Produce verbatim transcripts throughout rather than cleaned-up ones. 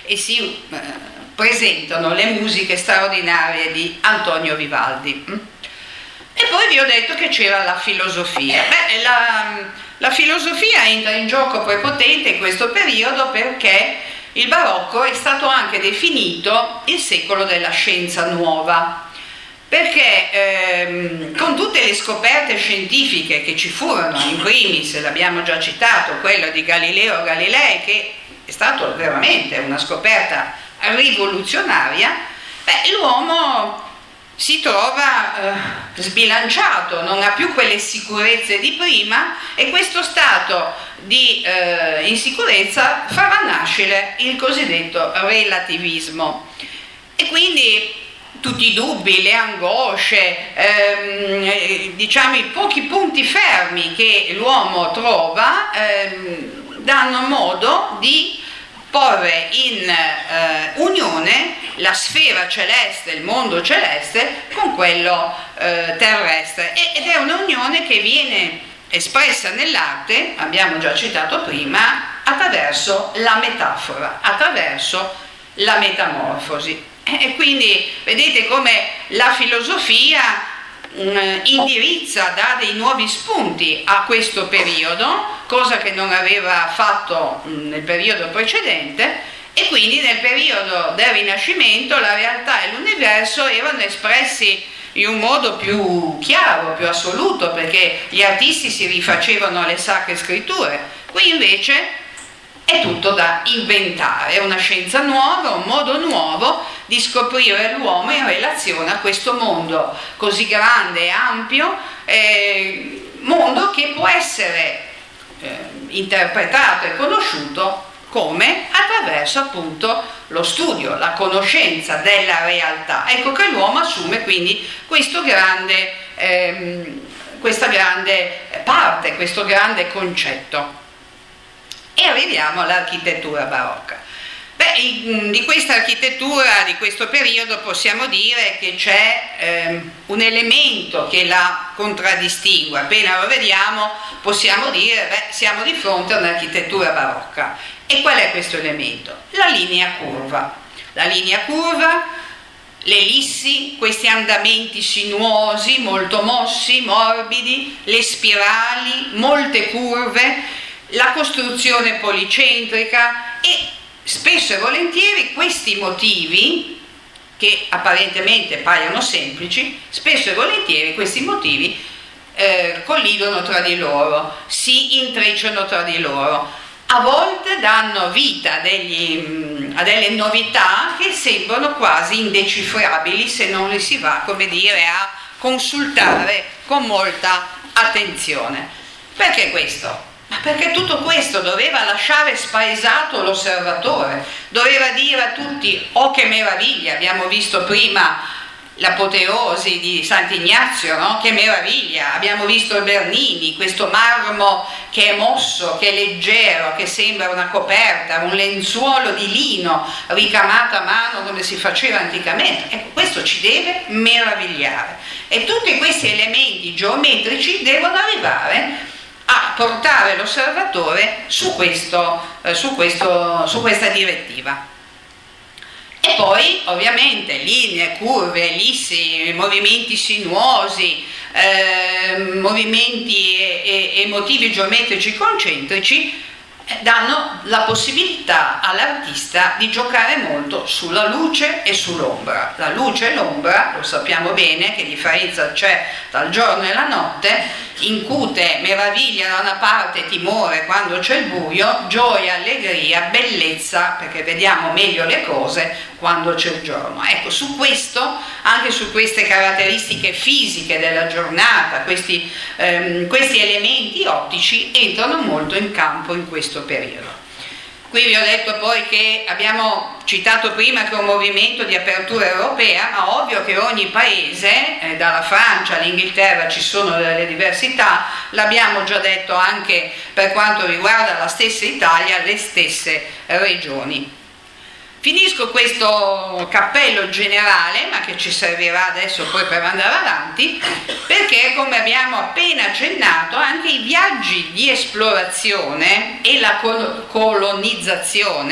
e si eh, presentano le musiche straordinarie di Antonio Vivaldi. E poi vi ho detto che c'era la filosofia. Beh, la, la filosofia entra in gioco prepotente in questo periodo perché il barocco è stato anche definito il secolo della scienza nuova, perché ehm, con tutte le scoperte scientifiche che ci furono, in primis, l'abbiamo già citato, quello di Galileo Galilei, che è stato veramente una scoperta rivoluzionaria, beh, l'uomo si trova eh, sbilanciato, non ha più quelle sicurezze di prima, e questo stato di eh, insicurezza farà nascere il cosiddetto relativismo. E quindi tutti i dubbi, le angosce, ehm, diciamo i pochi punti fermi che l'uomo trova ehm, danno modo di porre in eh, unione la sfera celeste, il mondo celeste, con quello eh, terrestre, ed è un'unione che viene espressa nell'arte, abbiamo già citato prima, attraverso la metafora, attraverso la metamorfosi. E quindi vedete come la filosofia mh, indirizza, dà dei nuovi spunti a questo periodo, cosa che non aveva fatto mh, nel periodo precedente, e quindi nel periodo del Rinascimento la realtà e l'universo erano espressi in un modo più chiaro, più assoluto, perché gli artisti si rifacevano alle sacre scritture. Qui invece è tutto da inventare, è una scienza nuova, un modo nuovo di scoprire l'uomo in relazione a questo mondo così grande e ampio, eh, mondo che può essere eh, interpretato e conosciuto come? Attraverso appunto lo studio, la conoscenza della realtà. Ecco che l'uomo assume quindi questo grande, ehm, questa grande parte, questo grande concetto. E arriviamo all'architettura barocca. Beh, di questa architettura, di questo periodo, possiamo dire che c'è ehm, un elemento che la contraddistingue. Appena lo vediamo possiamo dire, beh, siamo di fronte a un'architettura barocca. E qual è questo elemento? La linea curva. La linea curva, le ellissi, questi andamenti sinuosi, molto mossi, morbidi, le spirali, molte curve, la costruzione policentrica, e spesso e volentieri questi motivi, che apparentemente paiono semplici, spesso e volentieri questi motivi eh, collidono tra di loro, si intrecciano tra di loro. A volte danno vita a, degli, a delle novità che sembrano quasi indecifrabili se non le si va, come dire, a consultare con molta attenzione. Perché questo? Ma perché tutto questo doveva lasciare spaesato l'osservatore, doveva dire a tutti: oh che meraviglia, abbiamo visto prima l'apoteosi di Sant'Ignazio, no? Che meraviglia, abbiamo visto il Bernini, questo marmo che è mosso, che è leggero, che sembra una coperta, un lenzuolo di lino ricamato a mano come si faceva anticamente. Ecco, questo ci deve meravigliare, e tutti questi elementi geometrici devono arrivare a portare l'osservatore su, questo, eh, su, questo, su questa direttiva. E poi ovviamente linee, curve, ellissi, movimenti sinuosi, eh, movimenti e, e, e motivi geometrici concentrici danno la possibilità all'artista di giocare molto sulla luce e sull'ombra. La luce e l'ombra, lo sappiamo bene che differenza c'è tra il giorno e la notte, incute meraviglia da una parte, timore quando c'è il buio, gioia, allegria, bellezza perché vediamo meglio le cose quando c'è il giorno. Ecco, su questo, anche su queste caratteristiche fisiche della giornata, questi, ehm, questi elementi ottici entrano molto in campo in questo periodo. Qui vi ho detto poi che abbiamo citato prima che è un movimento di apertura europea, ma ovvio che ogni paese, eh, dalla Francia all'Inghilterra, ci sono delle diversità, l'abbiamo già detto anche per quanto riguarda la stessa Italia, le stesse regioni. Finisco questo cappello generale, ma che ci servirà adesso poi per andare avanti, perché come abbiamo appena accennato anche i viaggi di esplorazione e la colonizzazione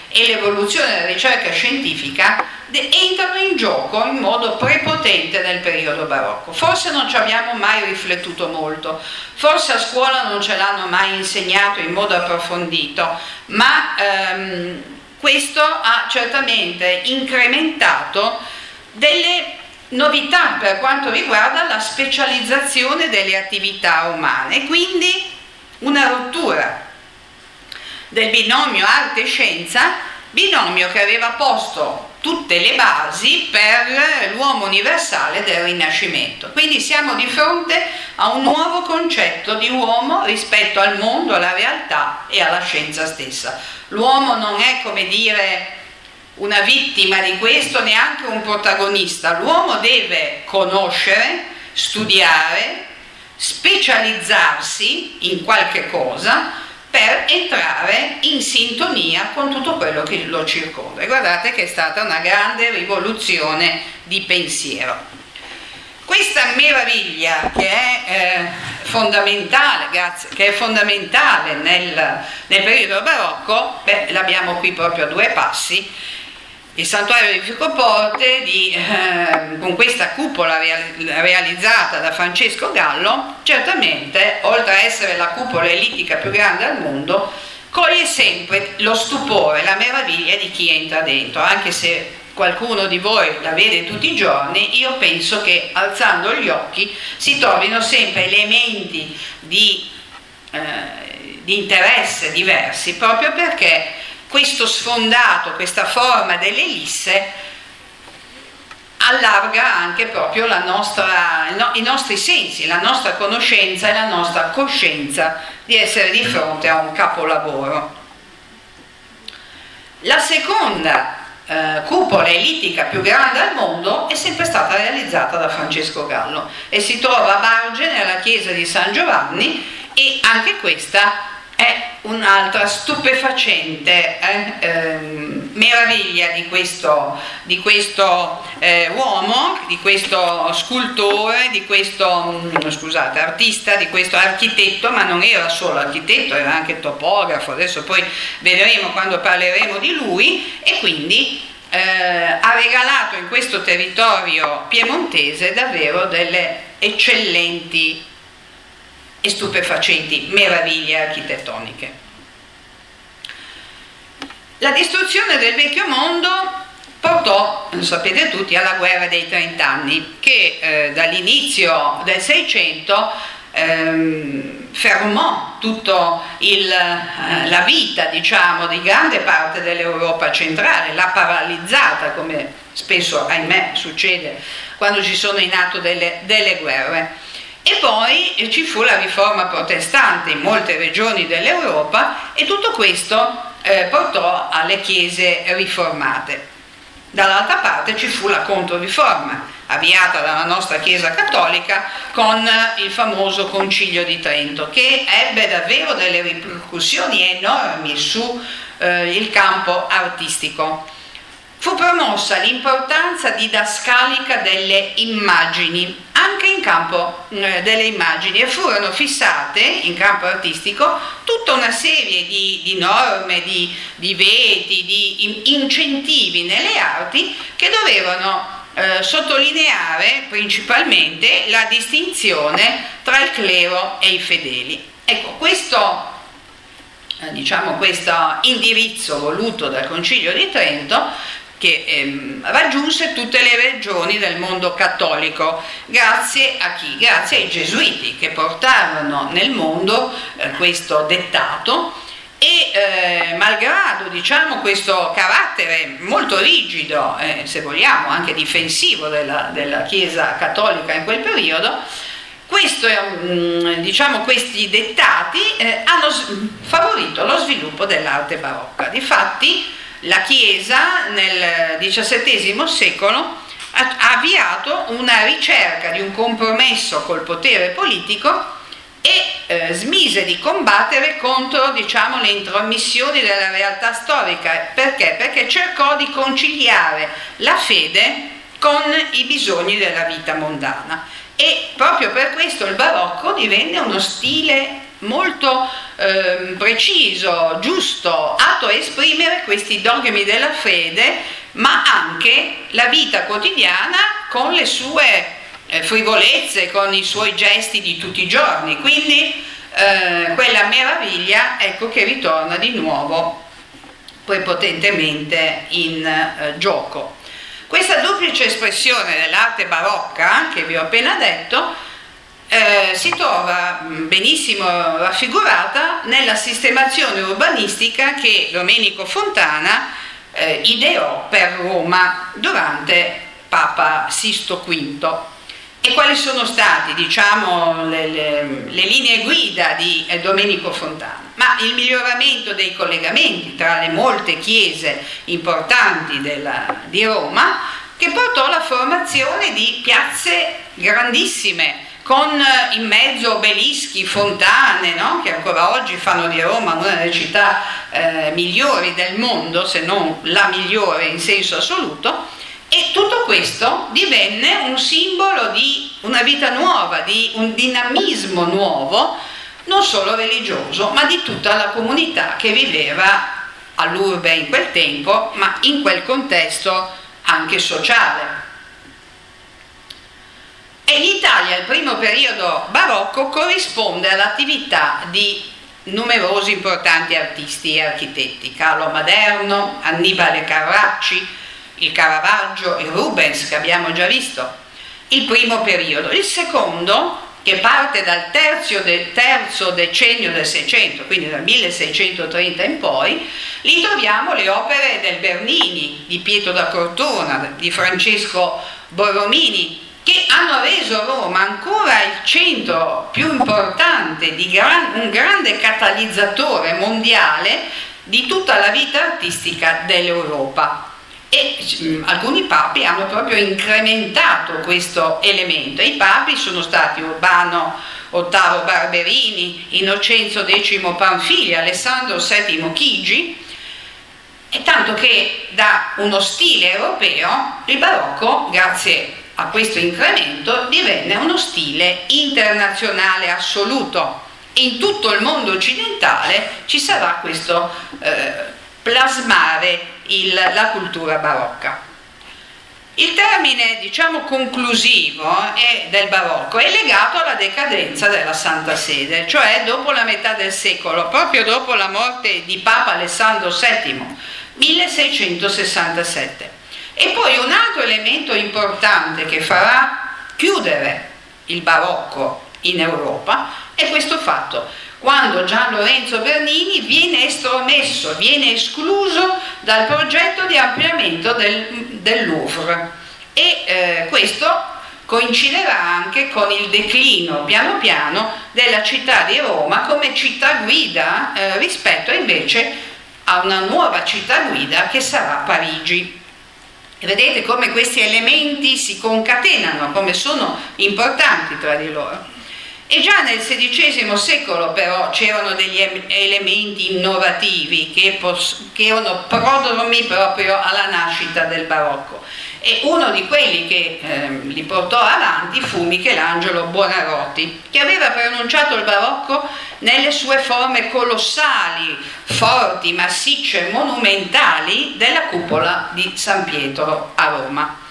e l'evoluzione della ricerca scientifica entrano in gioco in modo prepotente nel periodo barocco. Forse non ci abbiamo mai riflettuto molto, forse a scuola non ce l'hanno mai insegnato in modo approfondito, ma ehm, questo ha certamente incrementato delle novità per quanto riguarda la specializzazione delle attività umane, quindi una rottura del binomio arte e scienza, binomio che aveva posto tutte le basi per l'uomo universale del Rinascimento. Quindi siamo di fronte a un nuovo concetto di uomo rispetto al mondo, alla realtà e alla scienza stessa. L'uomo non è, come dire, una vittima di questo, neanche un protagonista. L'uomo deve conoscere, studiare, specializzarsi in qualche cosa per entrare in sintonia con tutto quello che lo circonda. E guardate che è stata una grande rivoluzione di pensiero. Questa meraviglia che è eh, fondamentale, grazie, che è fondamentale nel, nel periodo barocco, beh, l'abbiamo qui proprio a due passi. Il santuario di Francoforte, di, eh, con questa cupola real- realizzata da Francesco Gallo, certamente, oltre a essere la cupola ellittica più grande al mondo, coglie sempre lo stupore, la meraviglia di chi entra dentro. Anche se qualcuno di voi la vede tutti i giorni, io penso che alzando gli occhi si trovino sempre elementi di, eh, di interesse diversi, proprio perché questo sfondato, questa forma dell'ellisse allarga anche proprio la nostra, no, i nostri sensi, la nostra conoscenza e la nostra coscienza di essere di fronte a un capolavoro. La seconda eh, cupola ellittica più grande al mondo è sempre stata realizzata da Francesco Gallo e si trova a Barge nella chiesa di San Giovanni, e anche questa è un'altra stupefacente eh, ehm, meraviglia di questo, di questo eh, uomo, di questo scultore, di questo, scusate, artista, di questo architetto, ma non era solo architetto, era anche topografo, adesso poi vedremo quando parleremo di lui, e quindi eh, ha regalato in questo territorio piemontese davvero delle eccellenti e stupefacenti meraviglie architettoniche. La distruzione del vecchio mondo portò, lo sapete tutti, alla guerra dei trent'anni, che eh, dall'inizio del Seicento ehm, fermò tutta eh, la vita, diciamo, di grande parte dell'Europa centrale, l'ha paralizzata, come spesso, ahimè, succede quando ci sono in atto delle, delle guerre. E poi ci fu la riforma protestante in molte regioni dell'Europa, e tutto questo eh, portò alle chiese riformate. Dall'altra parte ci fu la Controriforma, avviata dalla nostra Chiesa Cattolica con il famoso Concilio di Trento, che ebbe davvero delle ripercussioni enormi sul eh, campo artistico. Fu promossa l'importanza didascalica delle immagini, anche in campo eh, delle immagini, e furono fissate in campo artistico tutta una serie di, di norme, di, di veti, di incentivi nelle arti che dovevano eh, sottolineare principalmente la distinzione tra il clero e i fedeli. Ecco, questo, eh, diciamo, questo indirizzo voluto dal Concilio di Trento, che ehm, raggiunse tutte le regioni del mondo cattolico, grazie a chi? Grazie ai Gesuiti, che portarono nel mondo eh, questo dettato, e eh, malgrado, diciamo, questo carattere molto rigido, eh, se vogliamo anche difensivo della, della Chiesa cattolica in quel periodo, questo, diciamo, questi dettati eh, hanno favorito lo sviluppo dell'arte barocca. Difatti la Chiesa nel diciassettesimo secolo ha avviato una ricerca di un compromesso col potere politico e eh, smise di combattere contro, diciamo, le intromissioni della realtà storica. Perché? Perché cercò di conciliare la fede con i bisogni della vita mondana, e proprio per questo il barocco divenne uno stile molto eh, preciso, giusto, atto a esprimere questi dogmi della fede, ma anche la vita quotidiana con le sue eh, frivolezze, con i suoi gesti di tutti i giorni. Quindi eh, quella meraviglia, ecco, che ritorna di nuovo prepotentemente in eh, gioco. Questa duplice espressione dell'arte barocca che vi ho appena detto eh, si trova benissimo raffigurata nella sistemazione urbanistica che Domenico Fontana eh, ideò per Roma durante Papa Sisto quinto. E quali sono stati, diciamo, le, le, le linee guida di eh, Domenico Fontana? Ma il miglioramento dei collegamenti tra le molte chiese importanti della, di Roma, che portò alla formazione di piazze grandissime, con in mezzo obelischi, fontane, no? Che ancora oggi fanno di Roma una delle città eh, migliori del mondo, se non la migliore in senso assoluto. E tutto questo divenne un simbolo di una vita nuova, di un dinamismo nuovo, non solo religioso, ma di tutta la comunità che viveva all'urbe in quel tempo, ma in quel contesto anche sociale. E in Italia il primo periodo barocco corrisponde all'attività di numerosi importanti artisti e architetti: Carlo Maderno, Annibale Carracci, il Caravaggio, il Rubens, che abbiamo già visto, il primo periodo. Il secondo, che parte dal terzo, de, terzo decennio del Seicento, quindi dal milleseicentotrenta in poi, lì troviamo le opere del Bernini, di Pietro da Cortona, di Francesco Borromini, che hanno reso Roma ancora il centro più importante, di gran, un grande catalizzatore mondiale di tutta la vita artistica dell'Europa. E mh, alcuni papi hanno proprio incrementato questo elemento. I papi sono stati Urbano ottavo Barberini, Innocenzo decimo Pamphili, Alessandro settimo Chigi, e tanto che da uno stile europeo il barocco, grazie a questo incremento, divenne uno stile internazionale assoluto. In tutto il mondo occidentale ci sarà questo eh, plasmare Il, la cultura barocca. Il termine, diciamo, conclusivo è del barocco è legato alla decadenza della Santa Sede, cioè dopo la metà del secolo, proprio dopo la morte di Papa Alessandro settimo, milleseicentosessantasette. E poi un altro elemento importante che farà chiudere il barocco in Europa è questo fatto: quando Gian Lorenzo Bernini viene estromesso, viene escluso dal progetto di ampliamento del, del Louvre, e eh, questo coinciderà anche con il declino piano piano della città di Roma come città guida eh, rispetto invece a una nuova città guida che sarà Parigi. E vedete come questi elementi si concatenano, come sono importanti tra di loro. E già nel sedicesimo secolo però c'erano degli elementi innovativi che, che erano prodromi proprio alla nascita del barocco, e uno di quelli che eh, li portò avanti fu Michelangelo Buonarroti, che aveva pronunciato il barocco nelle sue forme colossali, forti, massicce, monumentali della cupola di San Pietro a Roma.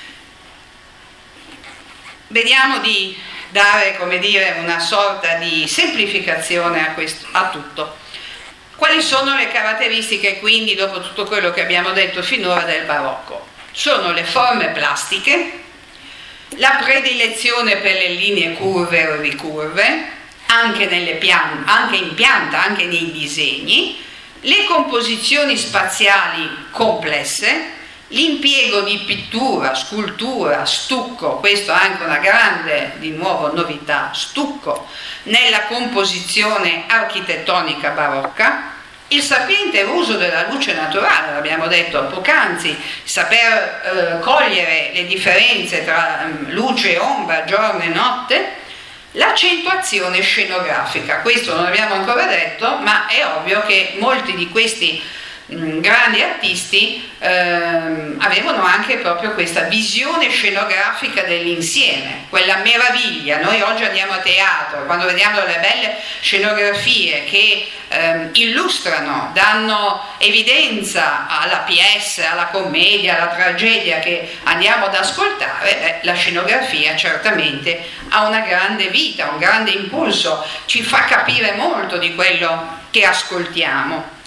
Vediamo di dare, come dire, una sorta di semplificazione a, questo, a tutto. Quali sono le caratteristiche, quindi, dopo tutto quello che abbiamo detto finora, del barocco? Sono le forme plastiche, la predilezione per le linee curve o ricurve, anche, nelle pian- anche in pianta, anche nei disegni, le composizioni spaziali complesse, l'impiego di pittura, scultura, stucco, questo è anche una grande, di nuovo, novità, stucco, nella composizione architettonica barocca, il sapiente uso della luce naturale, l'abbiamo detto poc'anzi, saper eh, cogliere le differenze tra um, luce e ombra, giorno e notte, l'accentuazione scenografica. Questo non abbiamo ancora detto, ma è ovvio che molti di questi mh, grandi artisti ehm, avevano anche proprio questa visione scenografica dell'insieme, quella meraviglia. Noi oggi andiamo a teatro, quando vediamo le belle scenografie che ehm, illustrano, danno evidenza alla pièce, alla commedia, alla tragedia che andiamo ad ascoltare, beh, la scenografia certamente ha una grande vita, un grande impulso, ci fa capire molto di quello che ascoltiamo.